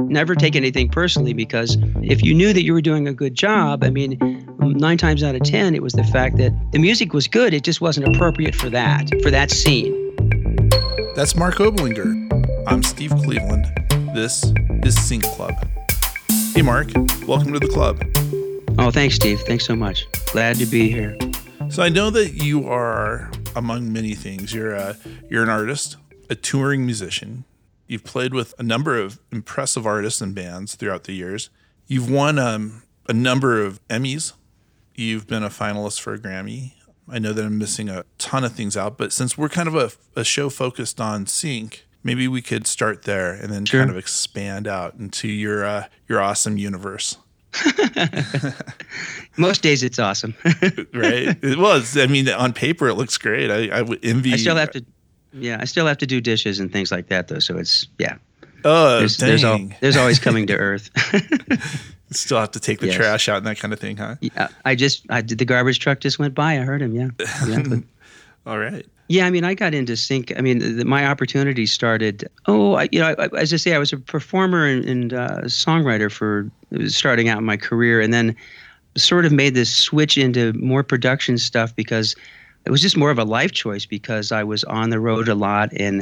never take anything personally, because if you knew that you were doing a good job, I mean, 9 times out of 10, it was the fact that the music was good. It just wasn't appropriate for that scene. That's Mark Oblinger. I'm Steve Cleveland. This is Sync Club. Hey, Mark. Welcome to the club. Oh, thanks, Steve. Thanks so much. Glad to be here. So I know that you are, among many things, you're an artist, a touring musician. You've played with a number of impressive artists and bands throughout the years. You've won a number of Emmys. You've been a finalist for a Grammy. I know that I'm missing a ton of things out, but since we're kind of a show focused on sync, maybe we could start there and then kind of expand out into your awesome universe. Most days it's awesome. Right? It was. I mean, on paper it looks great. I would envy. I still have to do dishes and things like that, though. So it's, yeah. Oh, there's always coming to earth. Still have to take the trash out and that kind of thing, huh? Yeah, I did. The garbage truck just went by. I heard him. Yeah. All right. Yeah, I mean, I got into sync. I mean, my opportunity started. As I say, I was a performer and songwriter for starting out in my career, and then sort of made this switch into more production stuff because it was just more of a life choice, because I was on the road a lot, and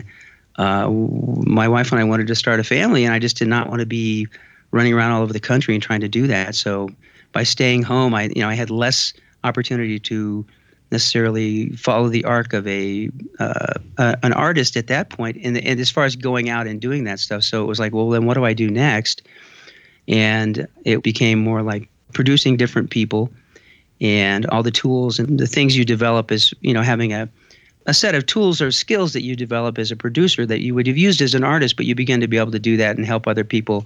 my wife and I wanted to start a family, and I just did not want to be running around all over the country and trying to do that. So by staying home, I had less opportunity to necessarily follow the arc of an artist at that point, and as far as going out and doing that stuff. So it was like, well, then what do I do next? And it became more like producing different people, and all the tools and the things you develop is, having a set of tools or skills that you develop as a producer that you would have used as an artist, but you begin to be able to do that and help other people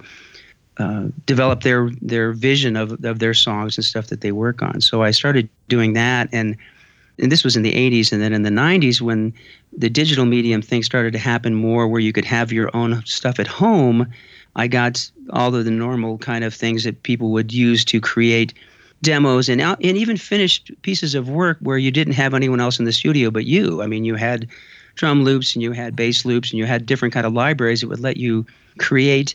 develop their vision of their songs and stuff that they work on. So I started doing that, and this was in the 80s. And then in the 90s, when the digital medium thing started to happen more, where you could have your own stuff at home, I got all of the normal kind of things that people would use to create demos and even finished pieces of work where you didn't have anyone else in the studio but you. I mean, you had drum loops and you had bass loops and you had different kind of libraries that would let you create,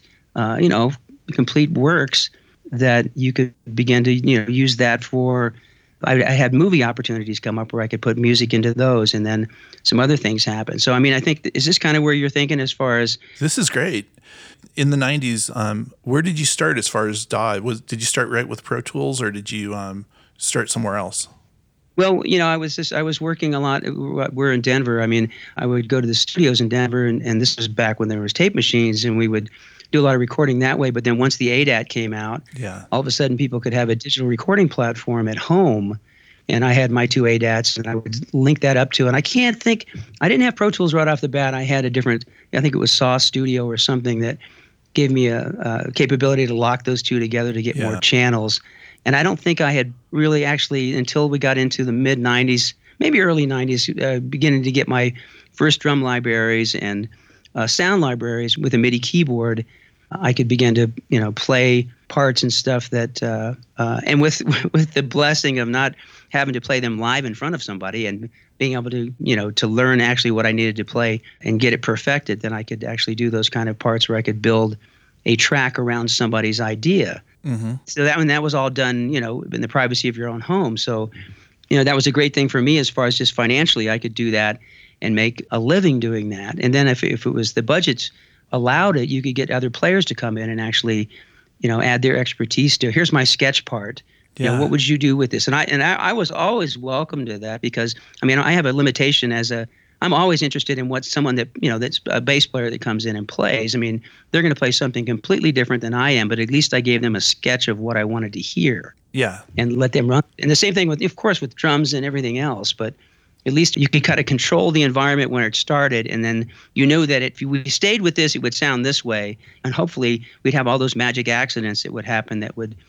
complete works that you could begin to, use that for. I had movie opportunities come up where I could put music into those, and then some other things happen. So, I mean, I think, is this kind of where you're thinking as far as? This is great. In the 90s, where did you start as far as DAW? Did you start right with Pro Tools, or did you start somewhere else? Well, I was working a lot. We're in Denver. I mean, I would go to the studios in Denver, and this was back when there was tape machines, and we would do a lot of recording that way. But then once the ADAT came out, all of a sudden people could have a digital recording platform at home. And I had my 2 ADATs, and I would link that up to. And I didn't have Pro Tools right off the bat. I had I think it was Saw Studio or something that gave me a capability to lock those two together to get more channels. And I don't think I had really actually, until we got into the mid-90s, maybe early 90s, beginning to get my first drum libraries and sound libraries with a MIDI keyboard, I could begin to, play parts and stuff that, and with the blessing of not having to play them live in front of somebody and being able to, to learn actually what I needed to play and get it perfected, then I could actually do those kind of parts where I could build a track around somebody's idea. Mm-hmm. So that was all done, in the privacy of your own home. So, that was a great thing for me as far as just financially. I could do that and make a living doing that. And then if it was the budgets allowed it, you could get other players to come in and actually, add their expertise to, here's my sketch part. Yeah. What would you do with this? And I was always welcome to that, because, I mean, I have a limitation I'm always interested in what someone that, that's a bass player that comes in and plays. I mean, they're going to play something completely different than I am, but at least I gave them a sketch of what I wanted to hear. Yeah. And let them run. And the same thing with drums and everything else, but at least you could kind of control the environment when it started, and then that if we stayed with this, it would sound this way, and hopefully we'd have all those magic accidents that would happen that would,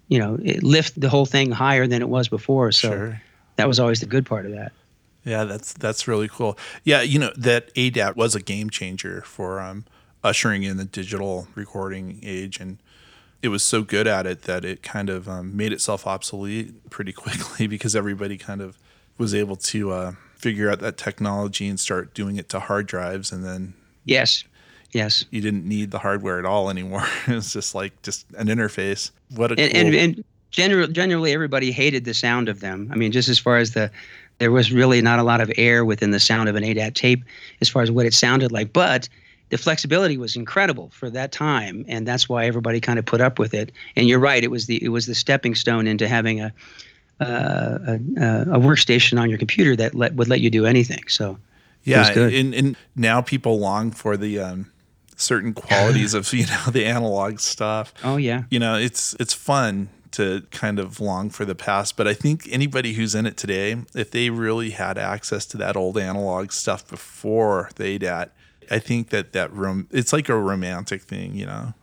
lift the whole thing higher than it was before. So that was always the good part of that. Yeah, that's really cool. Yeah, that ADAT was a game changer for ushering in the digital recording age, and it was so good at it that it kind of made itself obsolete pretty quickly, because everybody kind of was able to figure out that technology and start doing it to hard drives, and then Yes. You didn't need the hardware at all anymore. It was just an interface. What a And generally everybody hated the sound of them. I mean, just as far as there was really not a lot of air within the sound of an ADAT tape as far as what it sounded like. But the flexibility was incredible for that time, and that's why everybody kind of put up with it. And you're right, it was the stepping stone into having a workstation on your computer that would let you do anything. So it was good. And now people long for the certain qualities of the analog stuff. Oh yeah. It's fun to kind of long for the past, but I think anybody who's in it today, if they really had access to that old analog stuff before the ADAT, I think it's like a romantic thing,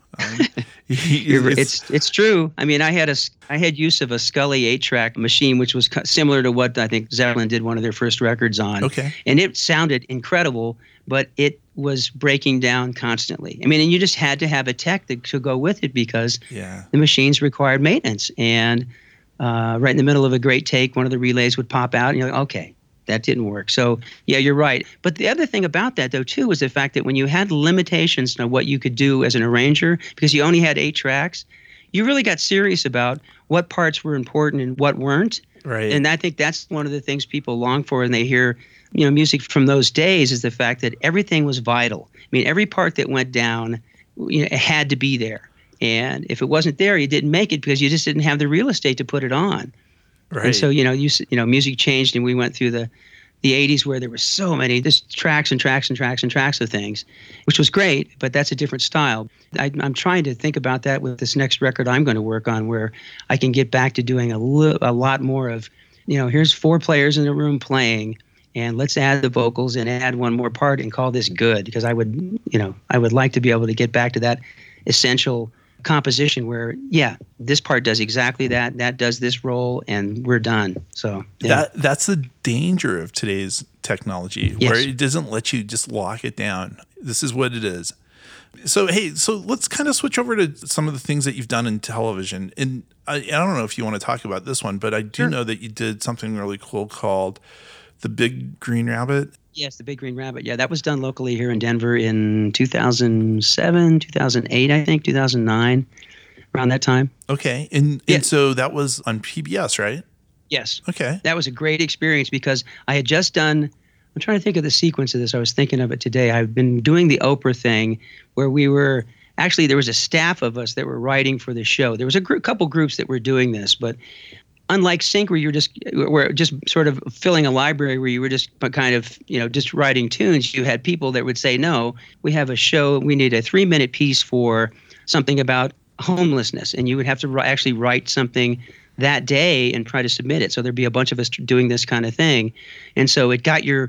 It's true. I mean, I had use of a Scully 8-track machine, which was similar to what I think Zeppelin did one of their first records on. Okay. And it sounded incredible, but it was breaking down constantly. I mean, and you just had to have a tech to go with it because the machines required maintenance. And right in the middle of a great take, one of the relays would pop out, and you're like, okay, that didn't work. So, yeah, you're right. But the other thing about that, though, too, was the fact that when you had limitations on what you could do as an arranger, because you only had 8 tracks, you really got serious about what parts were important and what weren't. Right. And I think that's one of the things people long for when they hear, music from those days, is the fact that everything was vital. I mean, every part that went down, it had to be there. And if it wasn't there, you didn't make it because you just didn't have the real estate to put it on. Right. And so, music changed, and we went through the 80s where there were so many just tracks and tracks and tracks and tracks of things, which was great, but that's a different style. I'm trying to think about that with this next record I'm going to work on, where I can get back to doing a lot more of, here's 4 players in a room playing, and let's add the vocals and add one more part and call this good, because I would like to be able to get back to that essential composition where this part does exactly that does this role, and we're done. So that's the danger of today's technology, where it doesn't let you just lock it down. This is what it is. So let's kind of switch over to some of the things that you've done in television. And I don't know if you want to talk about this one, but I do know that you did something really cool called The Big Green Rabbit. Yes, The Big Green Rabbit. Yeah, that was done locally here in Denver in 2007, 2008, I think, 2009, around that time. Okay. And so that was on PBS, right? Yes. Okay. That was a great experience because I had just done, I'm trying to think of the sequence of this. I was thinking of it today. I've been doing the Oprah thing where there was a staff of us that were writing for the show. There was a couple groups that were doing this, but unlike Sync, where you're just sort of filling a library where you were just kind of, just writing tunes, you had people that would say, no, we have a show, we need a 3-minute piece for something about homelessness. And you would have to actually write something that day and try to submit it. So there'd be a bunch of us doing this kind of thing. And so it got your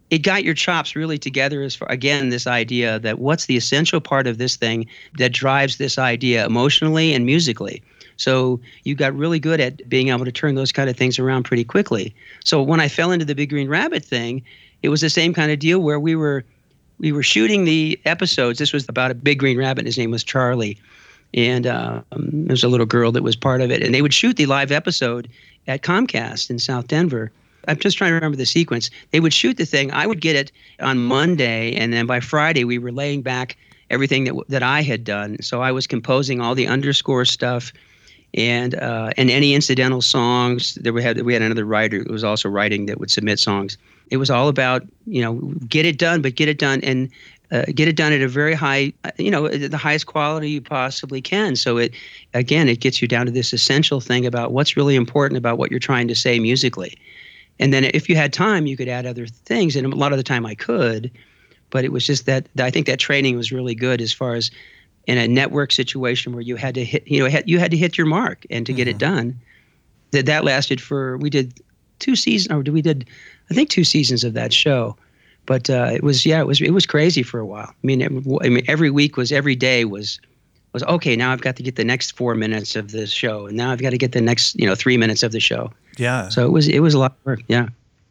chops really together as far, again, this idea that what's the essential part of this thing that drives this idea emotionally and musically. So you got really good at being able to turn those kind of things around pretty quickly. So when I fell into the Big Green Rabbit thing, it was the same kind of deal where we were shooting the episodes. This was about a big green rabbit. His name was Charlie. And there was a little girl that was part of it. And they would shoot the live episode at Comcast in South Denver. I'm just trying to remember the sequence. They would shoot the thing. I would get it on Monday. And then by Friday, we were laying back everything that I had done. So I was composing all the underscore stuff. And any incidental songs that we had another writer who was also writing that would submit songs. It was all about, get it done, but get it done and get it done at a very high, the highest quality you possibly can. So it gets you down to this essential thing about what's really important about what you're trying to say musically. And then if you had time, you could add other things. And a lot of the time I could, but it was just that I think that training was really good as far as in a network situation where you had to hit, you had to hit your mark and to get it done. That lasted we did 2 seasons, or we did, I think 2 seasons of that show. But it was crazy for a while. I mean, every day was okay. Now I've got to get the next 4 minutes of the show, and now I've got to get the next 3 minutes of the show. Yeah. So it was a lot of work. Yeah.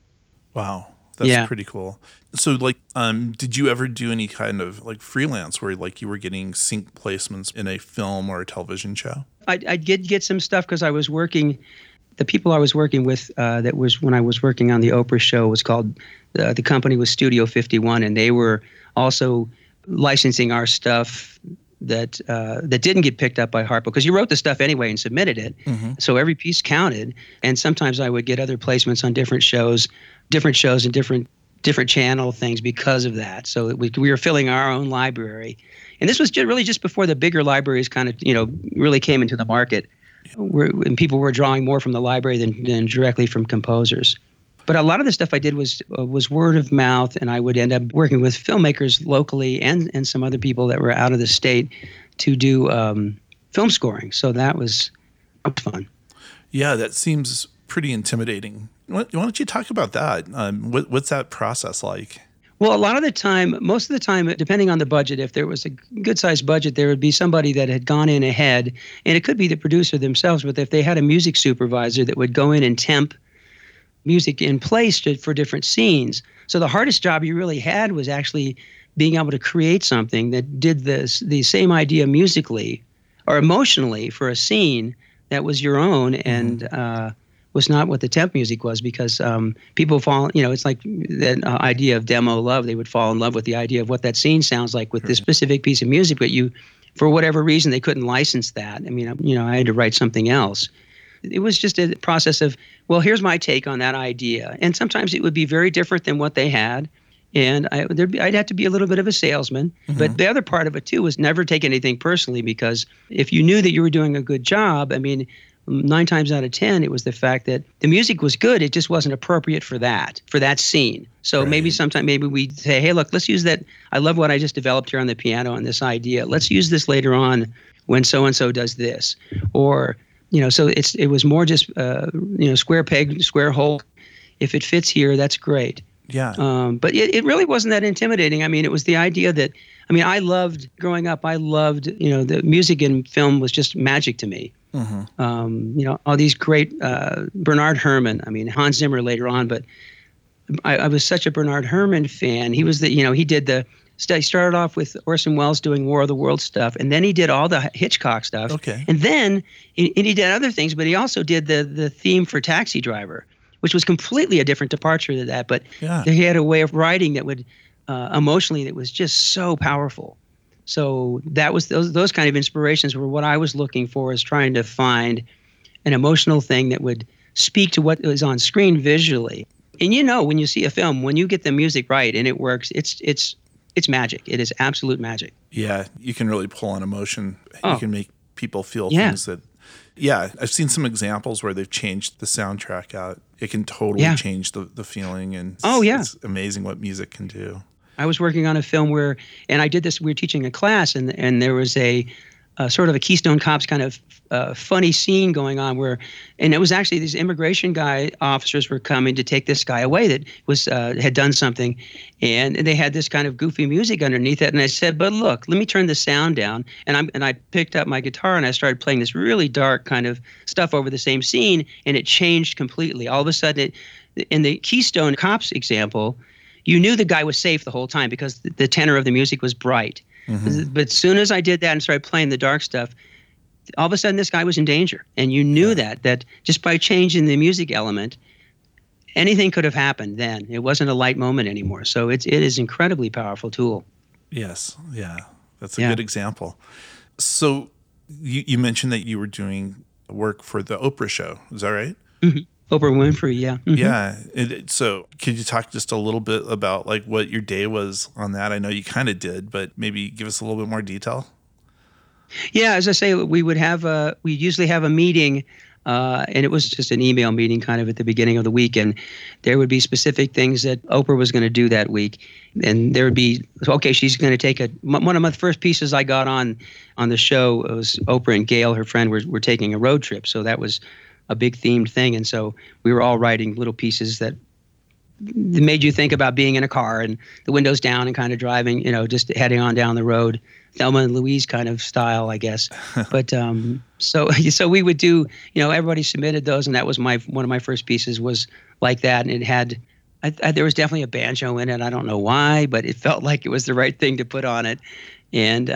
Wow. That's pretty cool. So did you ever do any kind of freelance where you were getting sync placements in a film or a television show? I did get some stuff because I was working. The people I was working with, that was when I was working on the Oprah show, was called, the company was Studio 51, and they were also licensing our stuff that didn't get picked up by Harpo, because you wrote the stuff anyway and submitted it. So every piece counted. And sometimes I would get other placements on different shows and different channel things because of that. So we were filling our own library. And this was really just before the bigger libraries kind of, really came into the market, and people were drawing more from the library than directly from composers. But a lot of the stuff I did was word of mouth, and I would end up working with filmmakers locally and some other people that were out of the state to do film scoring. So that was fun. Yeah, that seems pretty intimidating. Why don't you talk about that? What's that process like? Well, most of the time, depending on the budget, if there was a good-sized budget, there would be somebody that had gone in ahead, and it could be the producer themselves, but if they had a music supervisor that would go in and temp music in place for different scenes. So the hardest job you really had was actually being able to create something that did the same idea musically or emotionally for a scene that was your own and was not what the temp music was, because people fall, it's like that idea of demo love. They would fall in love with the idea of what that scene sounds like with this specific piece of music, but for whatever reason, they couldn't license that. I mean, I had to write something else. It was just a process of, well, here's my take on that idea. And sometimes it would be very different than what they had. And I'd have to be a little bit of a salesman. But the other part of it, too, was never take anything personally, because if you knew that you were doing a good job, 9 times out of 10, it was the fact that the music was good. It just wasn't appropriate for that scene. So maybe we'd say, hey, look, let's use that. I love what I just developed here on the piano and this idea. Let's use this later on when so-and-so does this. Or, so it was more just, square peg, square hole. If it fits here, that's great. Yeah. But it really wasn't that intimidating. It was the idea that, growing up, I loved, the music in film was just magic to me. All these great, Bernard Herrmann, Hans Zimmer later on, but I was such a Bernard Herrmann fan. He was he started off with Orson Welles doing War of the Worlds stuff, and then he did all the Hitchcock stuff. Okay. And then he did other things, but he also did the theme for Taxi Driver, which was completely a different departure to that. But he had a way of writing that would, emotionally, that was just so powerful. So that was those kind of inspirations were what I was looking for, is trying to find an emotional thing that would speak to what was on screen visually. And when you see a film, when you get the music right and it works, it's magic. It is absolute magic. Yeah, you can really pull on emotion. Oh. You can make people feel things that. Yeah, I've seen some examples where they've changed the soundtrack out. It can totally change the feeling, and it's amazing what music can do. I was working on a film and I did this, we were teaching a class, and there was a sort of a Keystone Cops kind of funny scene going on and it was actually these immigration officers were coming to take this guy away that was had done something, and they had this kind of goofy music underneath it. And I said, but look, let me turn the sound down. And I picked up my guitar and I started playing this really dark kind of stuff over the same scene, and it changed completely. All of a sudden, in the Keystone Cops example, you knew the guy was safe the whole time because the tenor of the music was bright. But as soon as I did that and started playing the dark stuff, all of a sudden this guy was in danger. And you knew that just by changing the music element, anything could have happened then. It wasn't a light moment anymore. So it is an incredibly powerful tool. Yes. Yeah. That's a good example. So you mentioned that you were doing work for the Oprah show. Is that right? Mm-hmm. Oprah Winfrey, yeah. Mm-hmm. Yeah. So could you talk just a little bit about like what your day was on that? I know you kind of did, but maybe give us a little bit more detail. Yeah, as I say, we usually have a meeting, and it was just an email meeting kind of at the beginning of the week, and there would be specific things that Oprah was going to do that week. And there would be, okay, she's going to take one of my first pieces I got on the show was Oprah and Gail, her friend, were taking a road trip. So that was a big themed thing. And so we were all writing little pieces that made you think about being in a car and the windows down and kind of driving, just heading on down the road, Thelma and Louise kind of style, I guess. But so we would do, everybody submitted those, and that was one of my first pieces was like that. And it had, there was definitely a banjo in it. I don't know why, but it felt like it was the right thing to put on it. And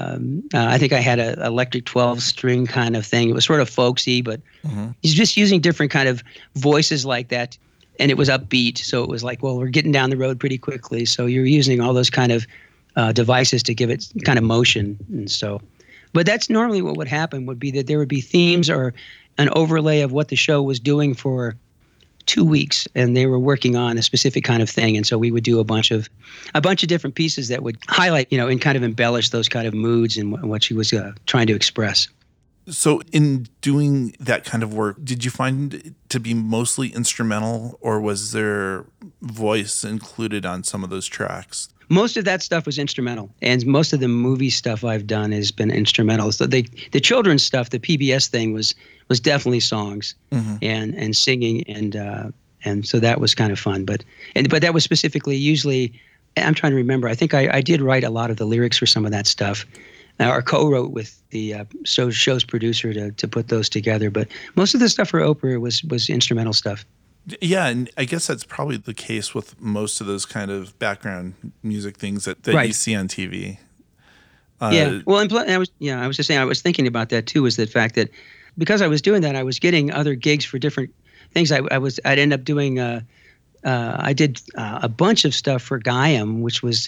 I think I had an electric 12-string kind of thing. It was sort of folksy, but he's just using different kind of voices like that. And it was upbeat. So it was like, well, we're getting down the road pretty quickly. So you're using all those kind of devices to give it kind of motion. And so, but that's normally what would happen, would be that there would be themes or an overlay of what the show was doing for 2 weeks, and they were working on a specific kind of thing. And so we would do a bunch of different pieces that would highlight, and kind of embellish those kind of moods and what she was trying to express. So in doing that kind of work, did you find it to be mostly instrumental, or was there voice included on some of those tracks? Most of that stuff was instrumental, and most of the movie stuff I've done has been instrumental. So the children's stuff, the PBS thing, was definitely songs and singing, and so that was kind of fun. But that was specifically, usually, I'm trying to remember. I think I did write a lot of the lyrics for some of that stuff, or co-wrote with the show's producer to put those together. But most of the stuff for Oprah was instrumental stuff. Yeah, and I guess that's probably the case with most of those kind of background music things that Right. you see on TV. Yeah, well, and I was just saying, I was thinking about that too, is the fact that because I was doing that, I was getting other gigs for different things. I'd end up doing I did a bunch of stuff for Gaiam, which was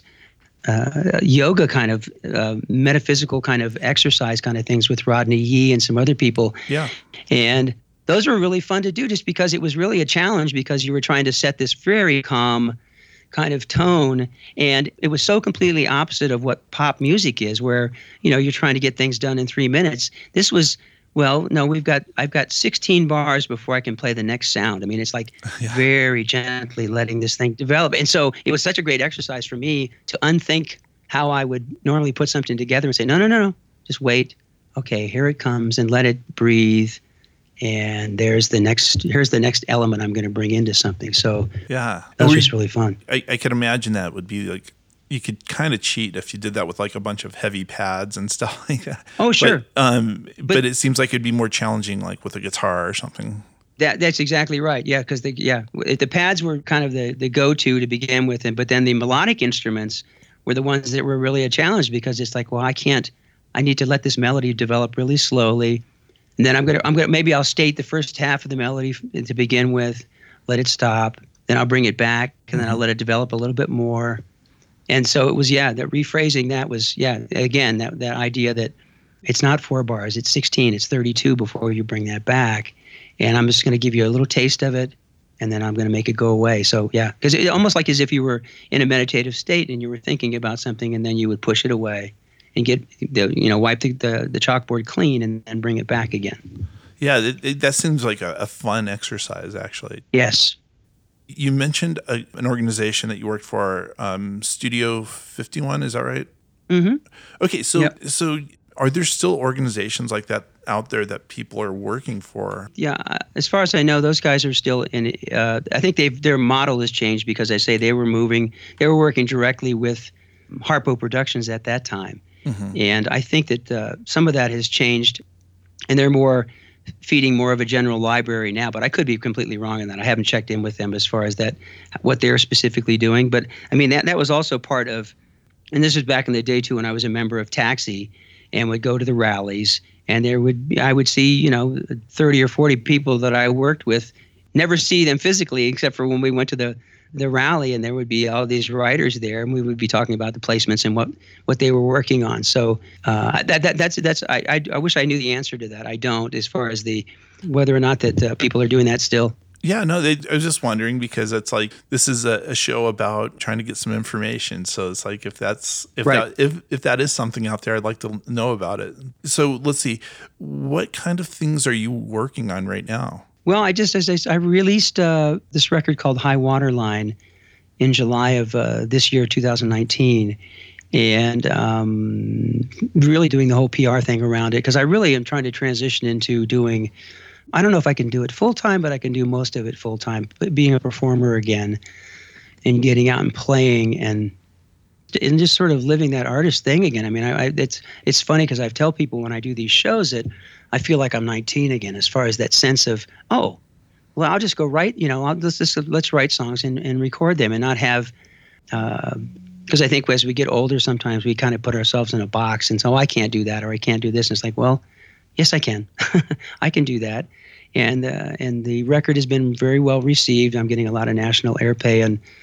yoga kind of metaphysical kind of exercise kind of things with Rodney Yee and some other people. Yeah. And those were really fun to do, just because it was really a challenge, because you were trying to set this very calm kind of tone, and it was so completely opposite of what pop music is, where you're trying to get things done in 3 minutes. This was, well, no, I've got 16 bars before I can play the next sound. I mean, it's like very gently letting this thing develop. And so it was such a great exercise for me to unthink how I would normally put something together and say, no, just wait. Okay, here it comes, and let it breathe. And here's the next element I'm going to bring into something. So yeah, that was just really fun. I can imagine that would be like, you could kind of cheat if you did that with like a bunch of heavy pads and stuff like that. Oh, sure. But it seems like it'd be more challenging, like with a guitar or something. That's exactly right. Yeah, because the pads were kind of the go-to to begin with, but then the melodic instruments were the ones that were really a challenge, because it's like, well, I need to let this melody develop really slowly. And then I'm gonna maybe I'll state the first half of the melody to begin with, let it stop, then I'll bring it back, and then I'll let it develop a little bit more. And so it was, that rephrasing, that was, again, that idea that it's not 4 bars, it's 16, it's 32 before you bring that back. And I'm just going to give you a little taste of it, and then I'm going to make it go away. So because it almost like as if you were in a meditative state and you were thinking about something, and then you would push it away and get wipe the chalkboard clean and bring it back again. Yeah, that seems like a fun exercise, actually. Yes. You mentioned an organization that you worked for, Studio 51. Is that right? Mm-hmm. Okay, so Yep. so are there still organizations like that out there that people are working for? Yeah, as far as I know, those guys are still in. I think their model has changed, because I say they were working directly with Harpo Productions at that time. And I think that some of that has changed, and they're feeding more of a general library now. But I could be completely wrong in that. I haven't checked in with them as far as what they're specifically doing. But I mean, that was also part of, and this was back in the day too, when I was a member of Taxi and would go to the rallies, and I would see 30 or 40 people that I worked with, never see them physically except for when we went to the rally, and there would be all these writers there, and we would be talking about the placements and what they were working on. So that's I wish I knew the answer to that. I don't, as far as whether or not that people are doing that still. Yeah, no, I was just wondering, because it's like, this is a show about trying to get some information. So it's like, if that is something out there, I'd like to know about it. So let's see, what kind of things are you working on right now? Well, I released this record called High Water Line in July of this year, 2019, and really doing the whole PR thing around it, because I really am trying to transition into doing, I don't know if I can do it full time, but I can do most of it full time, being a performer again and getting out and playing and just sort of living that artist thing again. I mean, it's funny, because I tell people when I do these shows that I feel like I'm 19 again, as far as that sense of, oh, well, I'll just go write, let's write songs and record them, and not have, because I think as we get older, sometimes we kind of put ourselves in a box and say, oh, I can't do that, or I can't do this. And it's like, well, yes, I can. I can do that. And the record has been very well received. I'm getting a lot of national airplay, and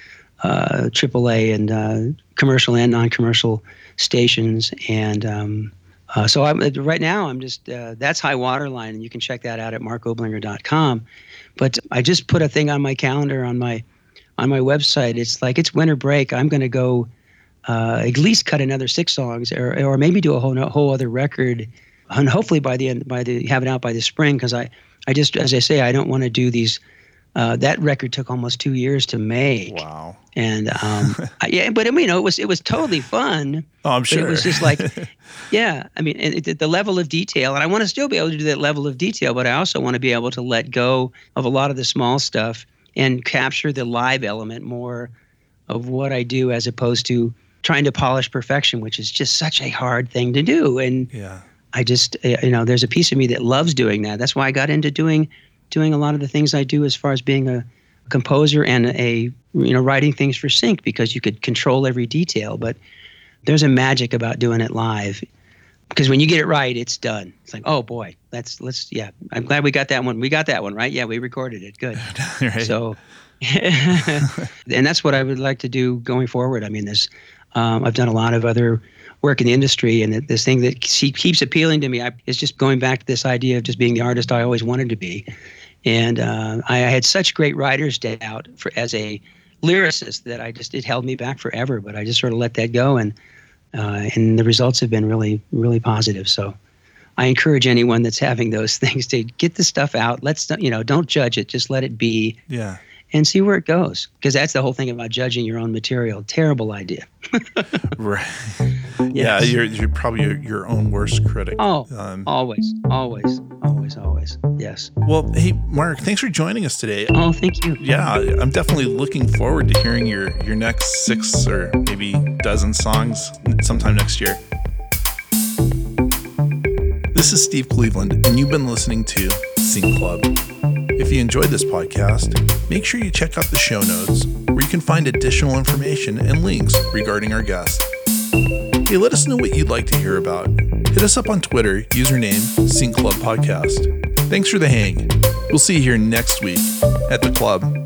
AAA and commercial and non-commercial stations. And so right now I'm just that's High Waterline, and you can check that out at markoblinger.com. But I just put a thing on my calendar on my website. It's like it's winter break. I'm going to go at least cut another 6 songs, or maybe do a whole other record, and hopefully have it out by the spring. Because I just, as I say, I don't want to do these. That record took almost 2 years to make. Wow. And yeah, but I mean, it was totally fun. Oh, I'm sure. But it was just like, yeah, I mean, the level of detail, and I want to still be able to do that level of detail, but I also want to be able to let go of a lot of the small stuff and capture the live element more of what I do, as opposed to trying to polish perfection, which is just such a hard thing to do. And yeah, I just, there's a piece of me that loves doing that. That's why I got into doing a lot of the things I do as far as being a composer and writing things for sync, because you could control every detail. But there's a magic about doing it live, because when you get it right, it's done. It's like, oh boy, yeah. I'm glad we got that one. We got that one right. Yeah, we recorded it. Good. Right. So, and that's what I would like to do going forward. I mean, I've done a lot of other work in the industry, and this thing that keeps appealing to me is just going back to this idea of just being the artist I always wanted to be. And I had such great writer's doubt as a lyricist that it held me back forever. But I just sort of let that go, and the results have been really, really positive. So I encourage anyone that's having those things to get the stuff out. Don't judge it. Just let it be. Yeah. And see where it goes. Because that's the whole thing about judging your own material. Terrible idea. Right. Yes. Yeah, you're probably your own worst critic. Oh, always. Yes. Well, hey, Mark, thanks for joining us today. Oh, thank you. Yeah, I'm definitely looking forward to hearing your next 6 or maybe dozen songs sometime next year. This is Steve Cleveland, and you've been listening to Sync Club. If you enjoyed this podcast, make sure you check out the show notes, where you can find additional information and links regarding our guests. Hey, let us know what you'd like to hear about. Hit us up on Twitter, username Sync Club Podcast. Thanks for the hang. We'll see you here next week at the club.